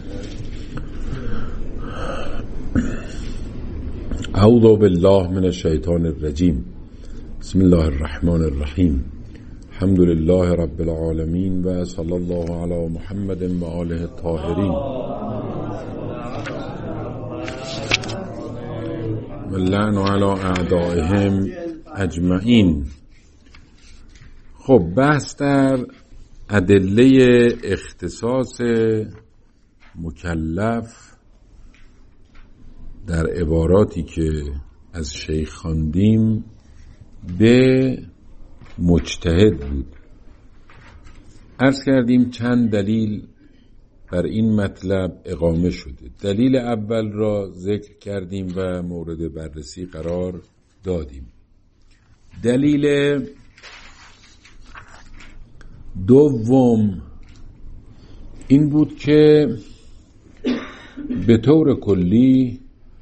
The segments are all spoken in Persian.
اعوذ بالله من الشیطان الرجیم. بسم الله الرحمن الرحیم. الحمد لله رب العالمین و صلی الله علی محمد و آله الطاهرین و لعن علی اعدائهم اجمعین. خب بحث در ادله اختصاص مکلف در عباراتی که از شیخ خواندیم به مجتهد بود. عرض کردیم چند دلیل بر این مطلب اقامه شده. دلیل اول را ذکر کردیم و مورد بررسی قرار دادیم. دلیل دوم این بود که به طور کلی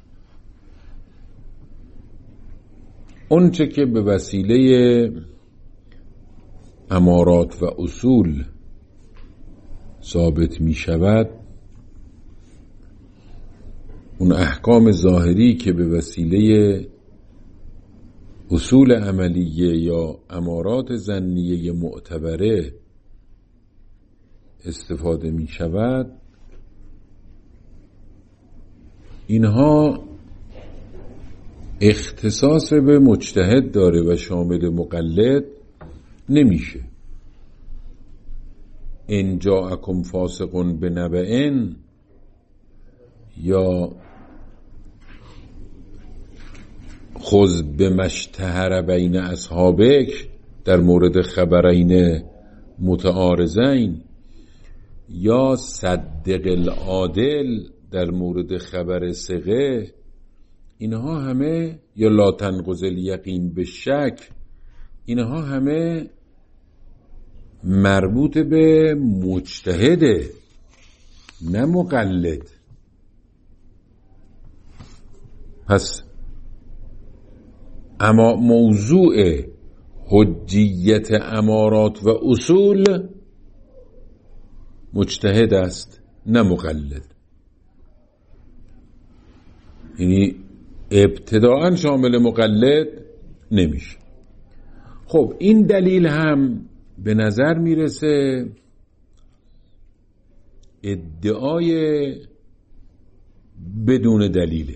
اونچه که به وسیله امارات و اصول ثابت می شود، اون احکام ظاهری که به وسیله اصول عملیه یا امارات ظنیه معتبره استفاده می شود، اینها اختصاص به مجتهد داره و شامل مقلد نمیشه. ان جاءکم فاسق بنبأ یا خذ بما اشتهر بین اصحابک در مورد خبرین متعارضین یا صدق العادل در مورد خبر ثقه، اینها همه یا لا تنقض الیقین بالشک، اینها همه مربوط به مجتهده نه مقلد. پس اما موضوع حجیت امارات و اصول مجتهد است نه مقلد. یعنی ابتداءً شامل مقلد نمیشه. خب این دلیل هم به نظر میرسه ادعای بدون دلیله.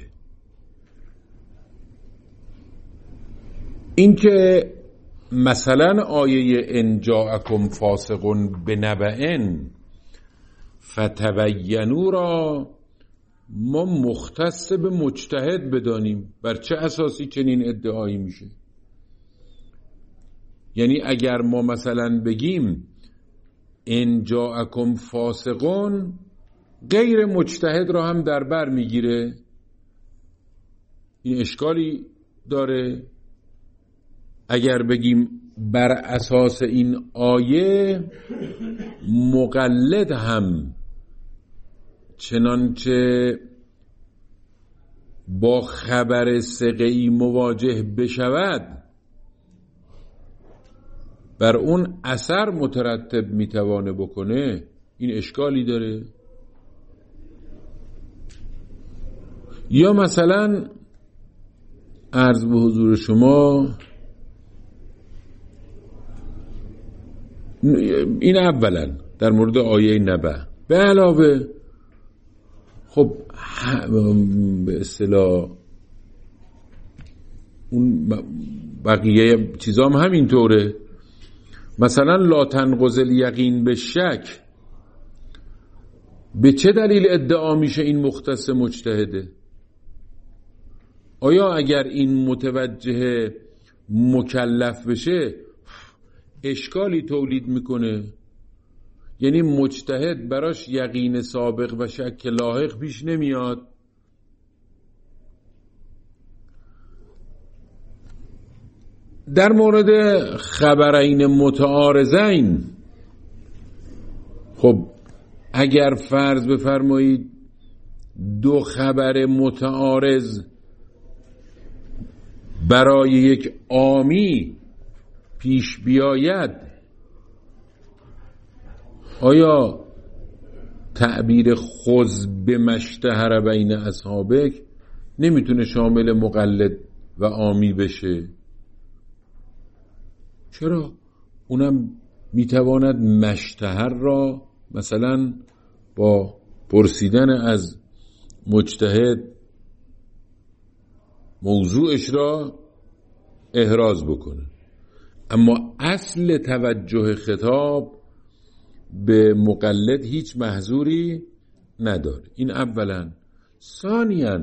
این که مثلا آیه ان جاءکم فاسق بنبأ فتبینوا را ما مختص به مجتهد بدانیم، بر چه اساسی چنین ادعایی میشه؟ یعنی اگر ما مثلا بگیم ان جاءکم فاسقون، غیر مجتهد را هم در بر میگیره؟ این اشکالی داره؟ اگر بگیم بر اساس این آیه مقلد هم چنانچه با خبر ثقه‌ای مواجه بشود بر اون اثر مترتب میتوانه بکنه، این اشکالی داره؟ یا مثلا عرض به حضور شما این اولا در مورد آیه نبأ، به علاوه خب به اصطلاح اون بقیه چیزام همینطوره. مثلا لا تنقض الیقین بالشک، به چه دلیل ادعا میشه این مختص مجتهده؟ آیا اگر این متوجه مکلف بشه اشکالی تولید میکنه؟ یعنی مجتهد براش یقین سابق و شک لاحق پیش نمیاد؟ در مورد خبرین متعارضین، خب اگر فرض بفرمایید دو خبر متعارض برای یک عامی پیش بیاید، آیا تعبیر خذ به مشتهر بین اصحابک نمیتونه شامل مقلد و عامی بشه. چرا؟ اونم میتواند مشتهر را مثلا با پرسیدن از مجتهد موضوعش را احراز بکنه، اما اصل توجه خطاب به مقلد هیچ محظوری نداره. این اولا. ثانیاً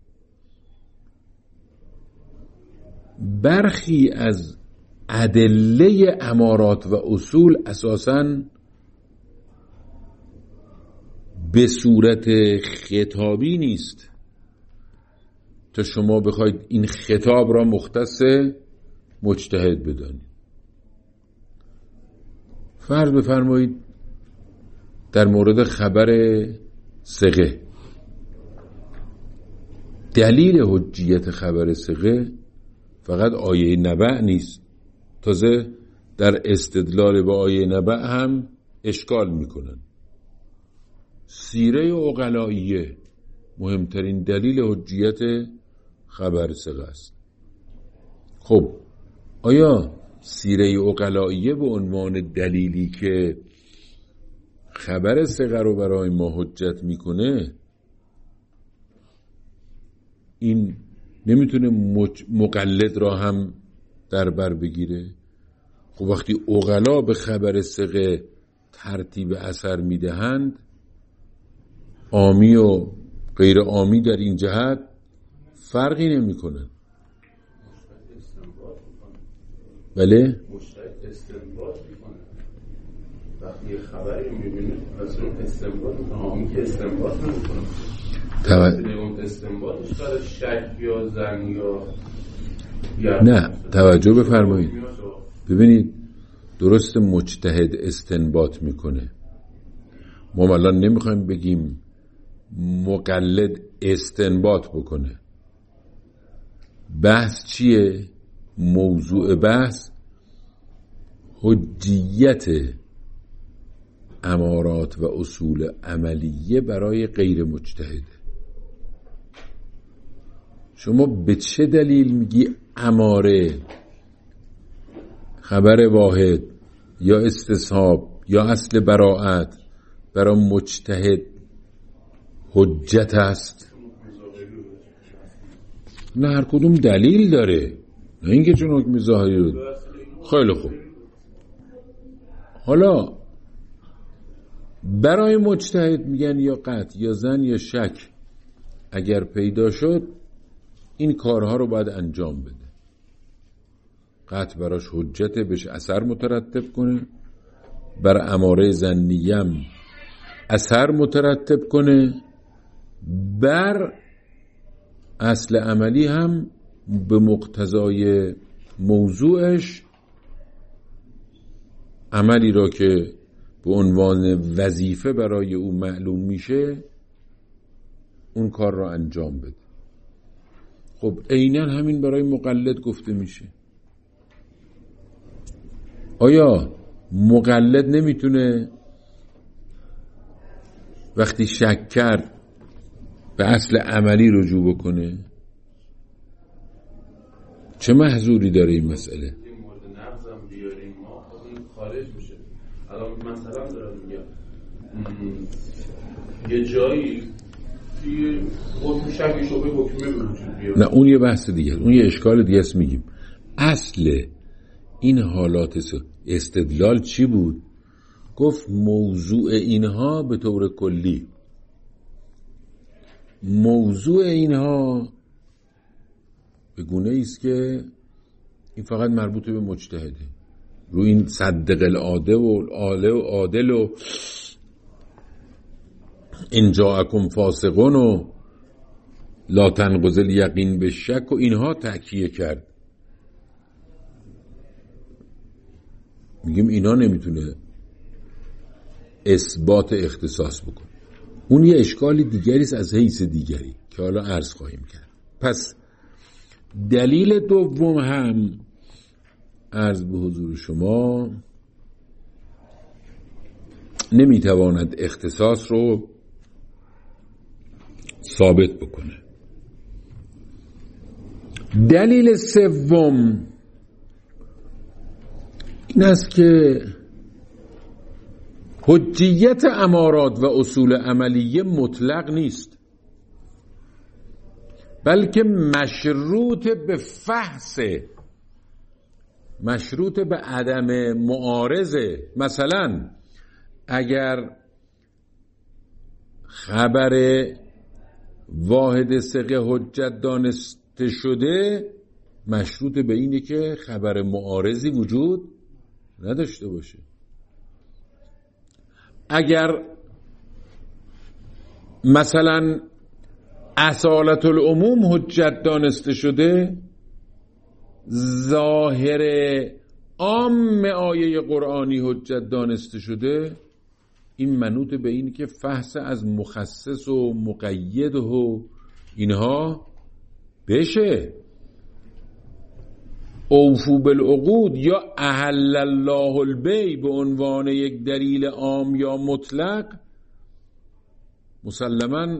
برخی از ادله امارات و اصول اساساً به صورت خطابی نیست تا شما بخواید این خطاب را مختص مجتهد بدانید. فرض بفرمایید در مورد خبر ثقه، دلیل حجیت خبر ثقه فقط آیه نبأ نیست، تازه در استدلال با آیه نبأ هم اشکال میکنن. سیره عقلائیه مهمترین دلیل حجیت خبر ثقه است. خب آیا سیره عقلائیه به عنوان دلیلی که خبر ثقه رو برای ما حجت میکنه، این نمیتونه مقلد را هم در بر بگیره؟ خب وقتی عقلا به خبر ثقه ترتیب اثر میدهند، عامی و غیر عامی در این جهت فرقی نمی کنن. بله؟ مشتهد استنباط میکنه. وقتی یه خبری میبینه مثلا استنباط میکنه، عامی که استنباط نمیکنه. اون استنباطش برای شک یا ظن یا نه، توجه بفرمایید. ببینید درست مجتهد استنباط میکنه. ما الان نمیخوایم بگیم مقلد استنباط بکنه. بحث چیه؟ موضوع بحث حجیت امارات و اصول عملیه برای غیر مجتهد. شما به چه دلیل میگی اماره، خبر واحد یا استصحاب یا اصل براءت برای مجتهد حجت است؟ نه، هر کدوم دلیل داره، نه اینکه چون حکم ظاهری رو. خیلی خوب، حالا برای مجتهد میگن یا قطع یا ظن یا شک اگر پیدا شد این کارها رو باید انجام بده. قطع براش حجته، بهش اثر مترتب کنه، بر اماره ظنیم اثر مترتب کنه، بر اصل عملی هم به مقتضای موضوعش عملی را که به عنوان وظیفه برای او معلوم میشه اون کار را انجام بده. خب عیناً همین برای مقلد گفته میشه. آیا مقلد نمیتونه وقتی شک کرد به اصل عملی رجوع بکنه؟ چه محظوری داره این مسئله؟ این مورد نقضم بیاریم ما این خارج میشه. الان مثلا دارم میگم یه جایی توی حکم شک شبه حکمه وجود بیاره. نه اون یه بحث دیگه، اون یه اشکال دیگه است. میگیم اصل این حالات استدلال چی بود؟ گفت موضوع اینها به طور کلی، موضوع اینها به گونه ایست که این فقط مربوط به مجتهده. رو این صدق العاده و عادل و ان جاءکم فاسقون و لا تنقض الیقین بالشک و اینها تأکیه کرد. میگیم اینا نمیتونه اثبات اختصاص بکنه. اون یه اشکال دیگریست از حیث دیگری که حالا عرض خواهیم کرد. پس دلیل دوم هم عرض به حضور شما نمیتواند اختصاص رو ثابت بکنه. دلیل سوم این است که حجیت امارات و اصول عملیه مطلق نیست، بلکه مشروط به فحص، مشروط به عدم معارضه. مثلا اگر خبر واحد ثقه حجت دانسته شده، مشروط به اینه که خبر معارضی وجود نداشته باشه. اگر مثلا اصالت العموم حجت دانسته شده، ظاهر عام آیه قرآنی حجت دانسته شده، این منوط به این که فحص از مخصص و مقید و اینها بشه. اوفو بالعقود یا احل الله البیع به عنوان یک دلیل عام یا مطلق مسلماً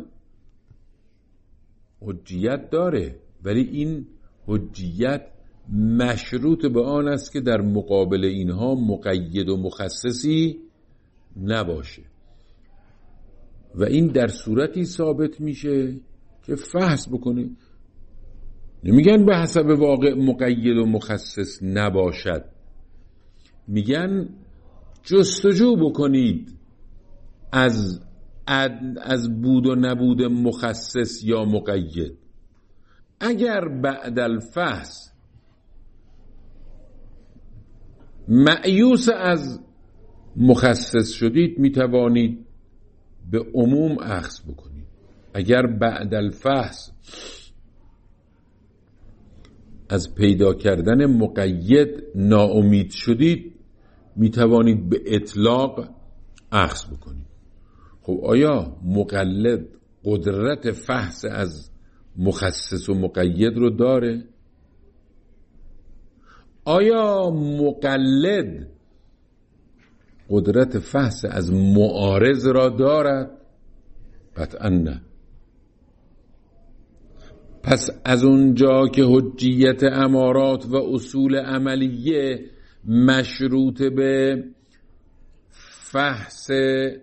حجیت داره، ولی این حجیت مشروط به آن است که در مقابل اینها مقید و مخصصی نباشه و این در صورتی ثابت میشه که فحص بکنه. نمیگن به حسب واقع مقید و مخصص نباشد، میگن جستجو بکنید از بود و نبود مخصص یا مقید. اگر بعد الفحص مأیوس از مخصص شدید، میتوانید به عموم اخذ بکنید. اگر بعد الفحص از پیدا کردن مقید ناامید شدید، میتوانید به اطلاق اخذ بکنید. خب آیا مقلد قدرت فحص از مخصص و مقید رو داره؟ آیا مقلد قدرت فحص از معارض را دارد؟ قطعا نه. پس از اونجا که حجیت امارات و اصول عملیه مشروط به فحص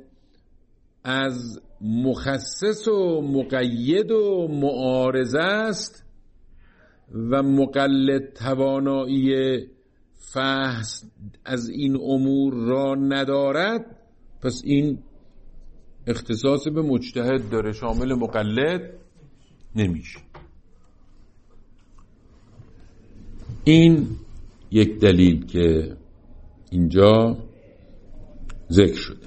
از مخصص و مقید و معارض است و مقلد توانایی فحص از این امور را ندارد، پس این اختصاص به مجتهد داره، شامل مقلد نمیشه. این یک دلیل که اینجا ذکر شده.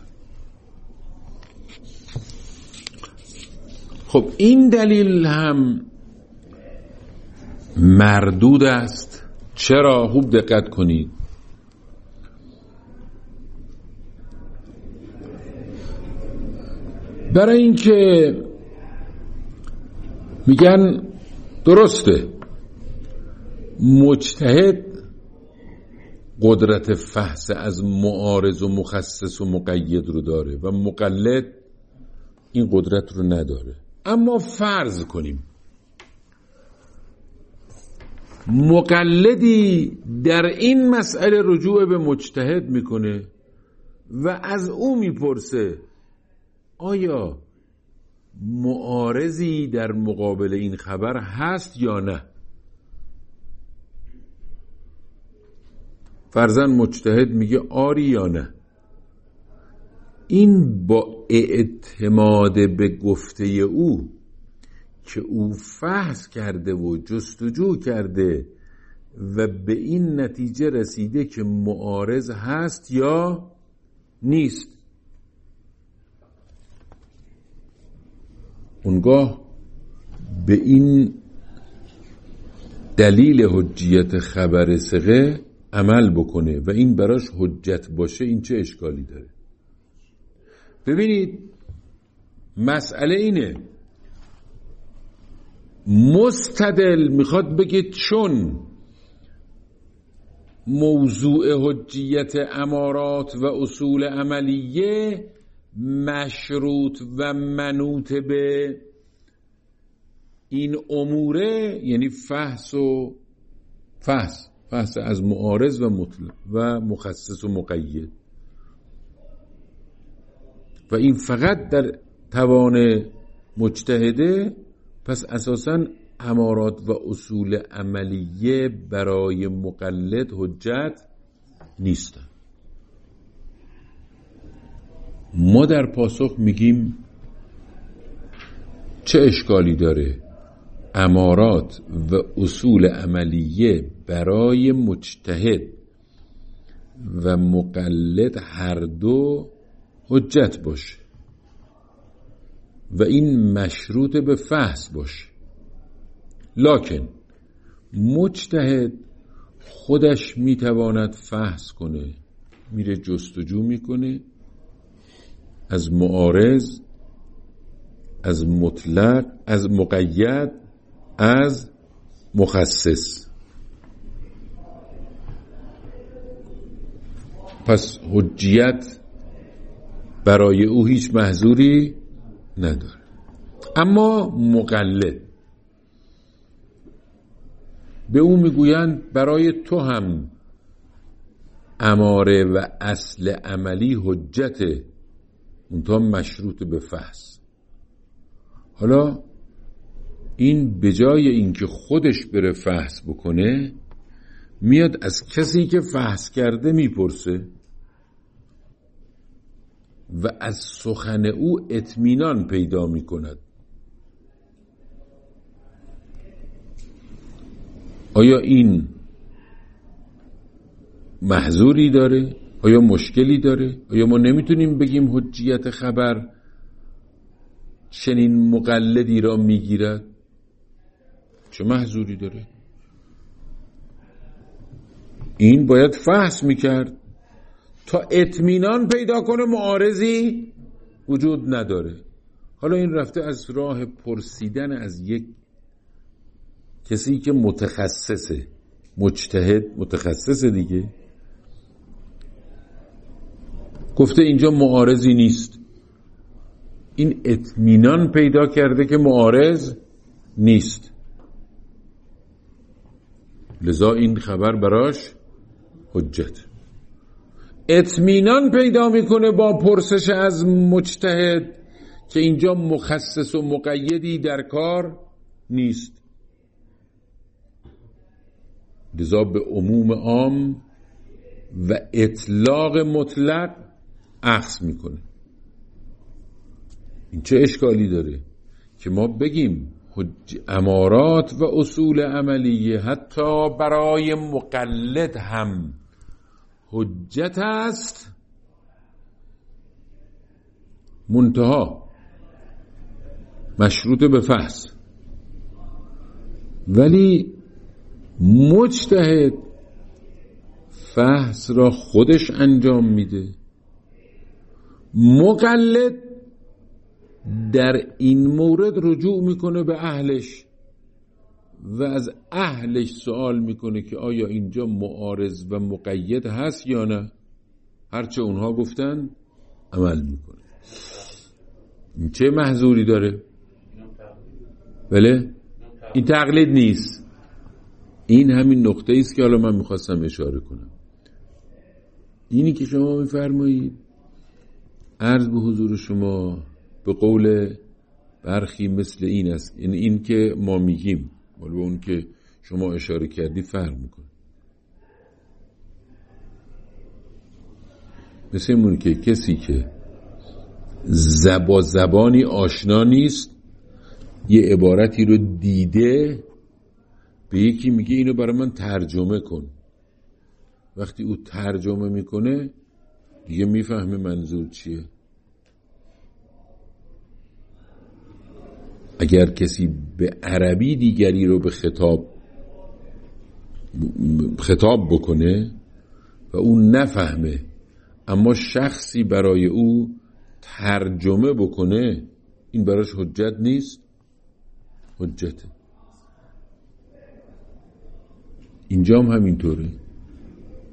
خب این دلیل هم مردود است. چرا؟ خوب دقت کنید. برای اینکه میگن درسته مجتهد قدرت فحص از معارض و مخصص و مقید رو داره و مقلد این قدرت رو نداره. اما فرض کنیم مقلدی در این مسئله رجوع به مجتهد میکنه و از او میپرسه آیا معارضی در مقابل این خبر هست یا نه. فرضاً مجتهد میگه آری یا نه. این با اعتماد به گفته او که او فحص کرده و جستجو کرده و به این نتیجه رسیده که معارض هست یا نیست، اونگاه به این دلیل حجیت خبر ثقه عمل بکنه و این براش حجت باشه. این چه اشکالی داره؟ ببینید مسئله اینه، مستدل میخواد بگه چون موضوع حجیت امارات و اصول عملیه مشروط و منوط به این اموره، یعنی فحص از معارض و مطلق و مخصص و مقید، و این فقط در توان مجتهده. پس اساساً امارات و اصول عملیه برای مقلد حجت نیستن. ما در پاسخ میگیم چه اشکالی داره امارات و اصول عملیه برای مجتهد و مقلد هر دو حجت باشه و این مشروط به فحص باشه. لکن مجتهد خودش میتواند فحص کنه، میره جستجو میکنه از معارض، از مطلق، از مقید، از مخصص. پس حجیت برای او هیچ محظوری نداره. اما مقلد به او میگویند برای تو هم اماره و اصل عملی حجته، منتها مشروط به فحص. حالا این به جای اینکه خودش بره فحص بکنه، میاد از کسی که فحص کرده میپرسه و از سخن او اطمینان پیدا میکند. آیا این محظوری داره؟ آیا مشکلی داره؟ آیا ما نمیتونیم بگیم حجیت خبر چنین مقلدی را میگیرد؟ چه محظوری داره؟ این باید فحص میکرد تا اطمینان پیدا کنه معارضی وجود نداره. حالا این رفته از راه پرسیدن از یک کسی که متخصصه، مجتهد متخصصه دیگه، گفته اینجا معارضی نیست. این اطمینان پیدا کرده که معارض نیست، لذا این خبر براش حجت. اطمینان پیدا میکنه با پرسش از مجتهد که اینجا مخصص و مقیدی در کار نیست، لذا به عموم عام و اطلاق مطلق اخذ میکنه. این چه اشکالی داره که ما بگیم امارات و اصول عملیه حتی برای مقلد هم حجت است، منتها مشروط به فحص، ولی مجتهد فحص را خودش انجام میده، مقلد در این مورد رجوع میکنه به اهلش و از اهلش سوال میکنه که آیا اینجا معارض و مقید هست یا نه. هرچه اونها گفتن عمل میکنه. این چه محظوری داره؟ بله؟ این تقلید نیست. این همین نقطه است که حالا من میخواستم اشاره کنم. اینی که شما میفرمایید عرض به حضور شما به قول برخی مثل این است، یعنی این که ما میگیم ولی به اون که شما اشاره کردی فرق میکنه. مثل اون که کسی که زبانی آشنا نیست یه عبارتی رو دیده به یکی میگه اینو برای من ترجمه کن، وقتی او ترجمه میکنه دیگه میفهمه منظور چیه. اگر کسی به عربی دیگری رو به خطاب بکنه و او نفهمه اما شخصی برای او ترجمه بکنه، این براش حجت نیست؟ حجته. اینجا هم همینطوره.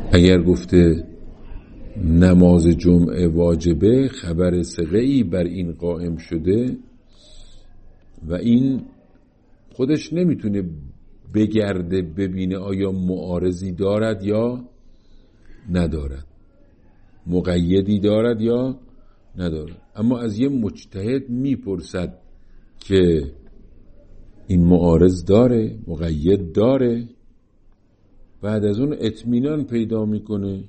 اگر گفته نماز جمعه واجبه، خبر ثقه‌ای بر این قائم شده و این خودش نمیتونه بگرده ببینه آیا معارضی دارد یا ندارد، مقیدی دارد یا ندارد. اما از یه مجتهد میپرسد که این معارض داره، مقید داره، بعد از اون اطمینان پیدا میکنه.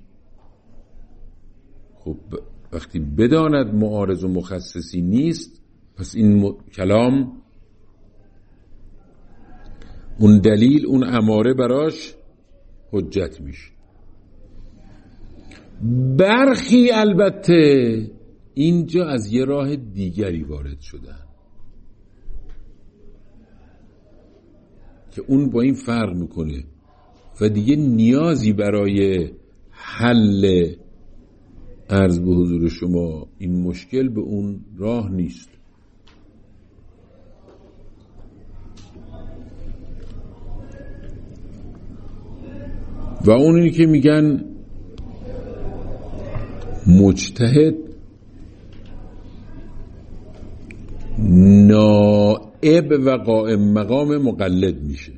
خب وقتی بداند معارض و مخصصی نیست، پس این کلام، اون دلیل، اون اماره براش حجت میشه. برخی البته اینجا از یه راه دیگری وارد شدن که اون با این فرق میکنه و دیگه نیازی برای حل عرض به حضور شما این مشکل به اون راه نیست. و اون اینی که میگن مجتهد نائب و قائم مقام مقلد میشه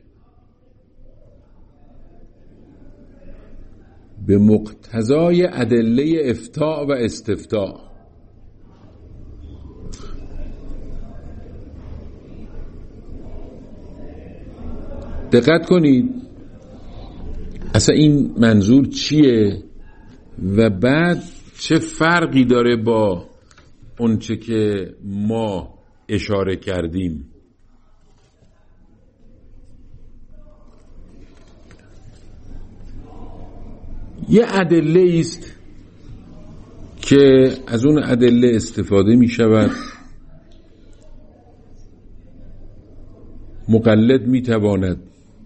به مقتضای ادله افتاء و استفتاء. دقت کنید اصلا این منظور چیه و بعد چه فرقی داره با اونچه که ما اشاره کردیم. یه ادله است که از اون ادله استفاده می شود، مقلد می تواند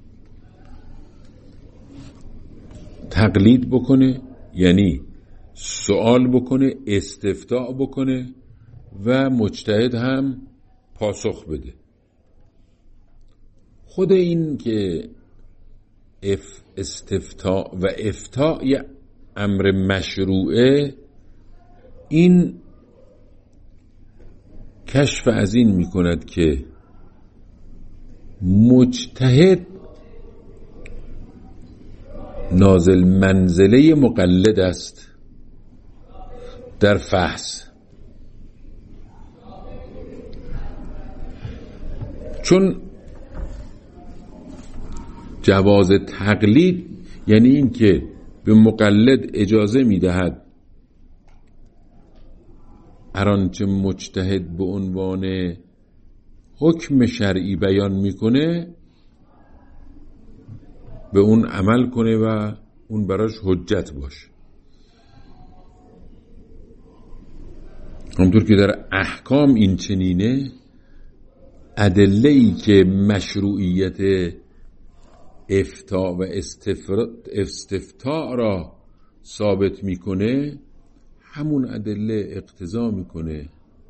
تقلید بکنه، یعنی سوال بکنه، استفتاء بکنه و مجتهد هم پاسخ بده. خود این که استفتاء و افتاء یه امر مشروعه، این کشف از این می کند که مجتهد نازل منزله مقلد است در فحص، چون جواز تقلید یعنی این که به مقلد اجازه میدهد هر آنچه مجتهد به عنوان حکم شرعی بیان میکنه به اون عمل کنه و اون براش حجت باشه. همونطور که در احکام این چنینه، ادله‌ای که مشروعیت افتاء و استفتاء را ثابت میکنه، همون ادله اقتضا میکنه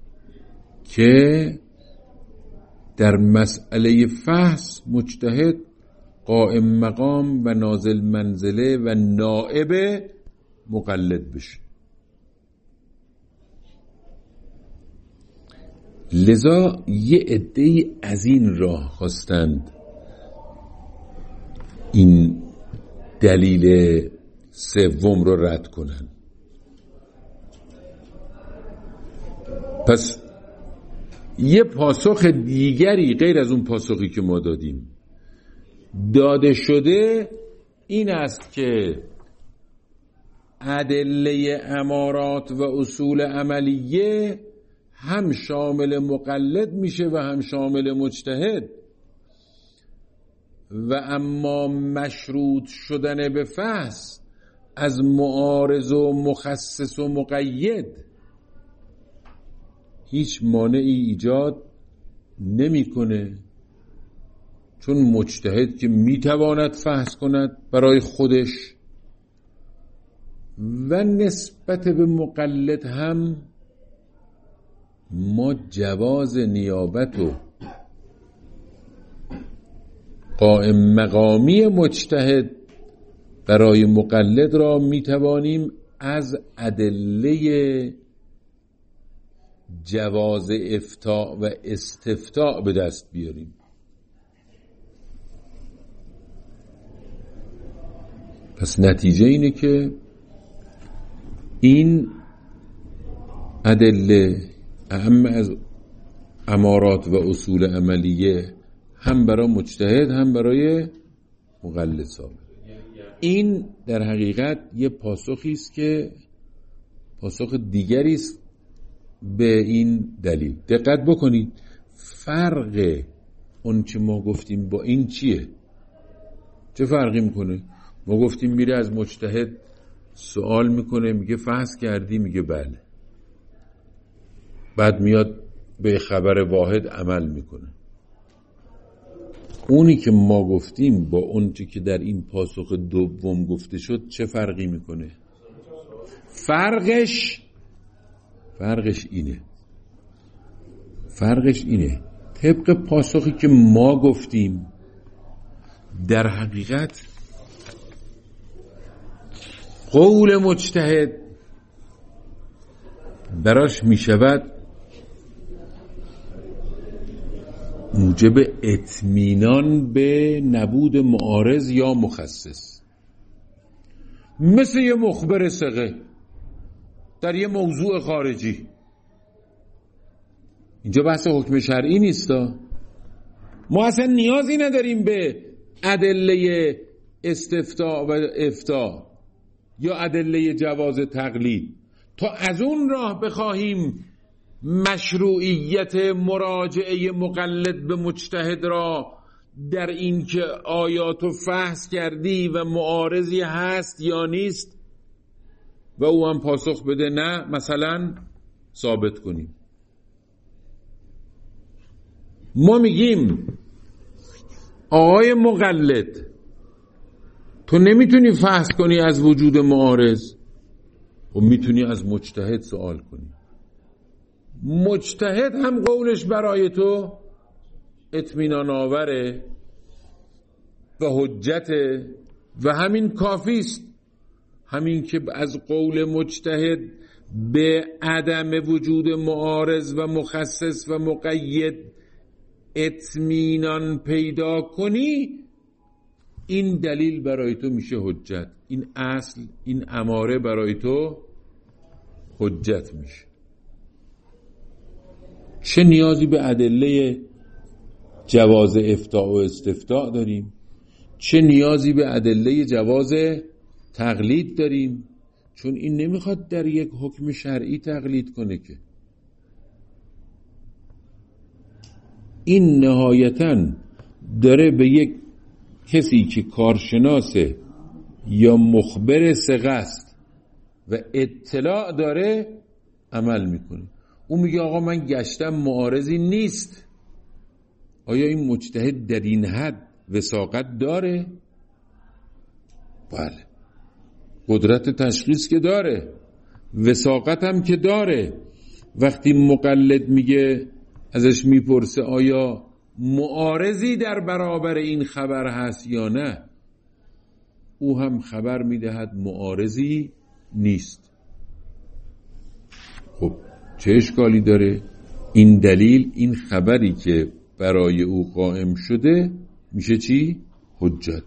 که در مسئله فحص مجتهد قائم مقام و نازل منزله و نائب مقلد بشه. لذا یه عده‌ای از این راه خواستند این دلیل سوم رو رد کنن. پس یه پاسخ دیگری غیر از اون پاسخی که ما دادیم داده شده این است که ادله امارات و اصول عملیه هم شامل مقلد میشه و هم شامل مجتهد، و اما مشروط شدن به فحص از معارض و مخصص و مقید هیچ مانعی ایجاد نمیکنه، چون مجتهد که میتواند فحص کند برای خودش و نسبت به مقلد هم ما جواز نیابت و قائم مقامی مجتهد برای مقلد را میتوانیم از ادله جواز افتاء و استفتاء به دست بیاریم. پس نتیجه اینه که این ادله اهم از امارات و اصول عملیه، هم برای مجتهد هم برای مقلد ثابت. این در حقیقت یه پاسخی است که پاسخ دیگری است به این دلیل. دقت بکنید فرق اون چه ما گفتیم با این چیه؟ چه فرقی میکنه؟ ما گفتیم میره از مجتهد سوال میکنه، میگه فحص کردی؟ میگه بله. بعد میاد به خبر واحد عمل میکنه. اونی که ما گفتیم با اون چی که در این پاسخ دوم گفته شد چه فرقی میکنه؟ فرقش اینه طبق پاسخی که ما گفتیم در حقیقت قول مجتهد براش میشود موجب اطمینان به نبود معارض یا مخصص، مثل یه مخبر ثقه در یه موضوع خارجی. اینجا بحث حکم شرعی نیستا. ما اصلا نیازی نداریم به ادله استفتاء و افتاء یا ادله جواز تقلید تا از اون راه بخواهیم مشروعیت مراجعه مقلد به مجتهد را در این که آیا تو فحص کردی و معارضی هست یا نیست و او هم پاسخ بده نه، مثلا ثابت کنیم. ما میگیم آقای مقلد تو نمیتونی فحص کنی از وجود معارض، و میتونی از مجتهد سوال کنی. مجتهد هم قولش برای تو اطمینان آوره و حجته و همین کافی است. همین که از قول مجتهد به عدم وجود معارض و مخصص و مقید اطمینان پیدا کنی، این دلیل برای تو میشه حجت. این اصل، این اماره برای تو حجت میشه. چه نیازی به ادله جواز افتاء و استفتاء داریم؟ چه نیازی به ادله جواز تقلید داریم؟ چون این نمیخواد در یک حکم شرعی تقلید کنه که این نهایتاً داره به یک کسی که کارشناسه یا مخبر ثقه است و اطلاع داره عمل میکنه. اون میگه آقا من گشتم معارضی نیست. آیا این مجتهد در این حد وثاقت داره؟ بله. قدرت تشخیص که داره، وثاقت هم که داره. وقتی مقلد میگه ازش میپرسه آیا معارضی در برابر این خبر هست یا نه، او هم خبر میدهد معارضی نیست. خب چه اشکالی داره؟ این دلیل، این خبری که برای او قائم شده میشه چی؟ حجت.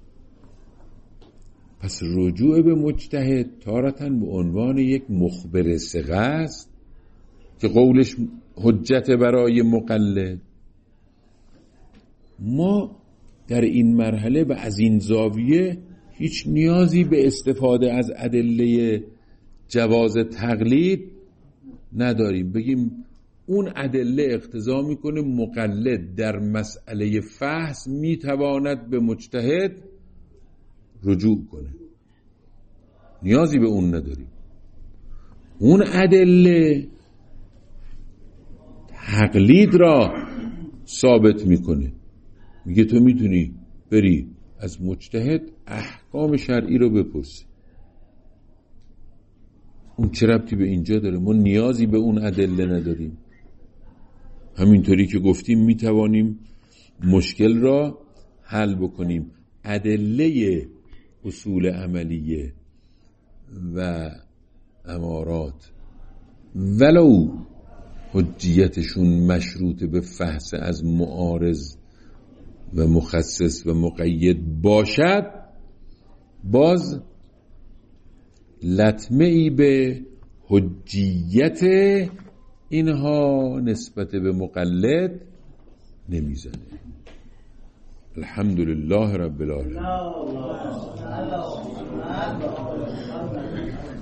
پس رجوع به مجتهد تارتاً به عنوان یک مخبر ثقه است که قولش حجت برای مقلد. ما در این مرحله و از این زاویه هیچ نیازی به استفاده از ادله جواز تقلید نداریم. بگیم اون ادله اقتضا میکنه مقلد در مسئله فحص میتواند به مجتهد رجوع کنه. نیازی به اون نداریم. اون ادله تقلید را ثابت میکنه. میگه تو میتونی بری از مجتهد احکام شرعی رو بپرسی. اون چه ربطی به اینجا داره؟ ما نیازی به اون ادله نداریم. همینطوری که گفتیم میتوانیم مشکل را حل بکنیم. ادله اصول عملیه و امارات ولو حجیتشون مشروط به فحص از معارض و مخصص و مقید باشد، باز لطمه‌ای به حجیت اینها نسبت به مقلد نمیزنه. الحمدلله رب العالمین.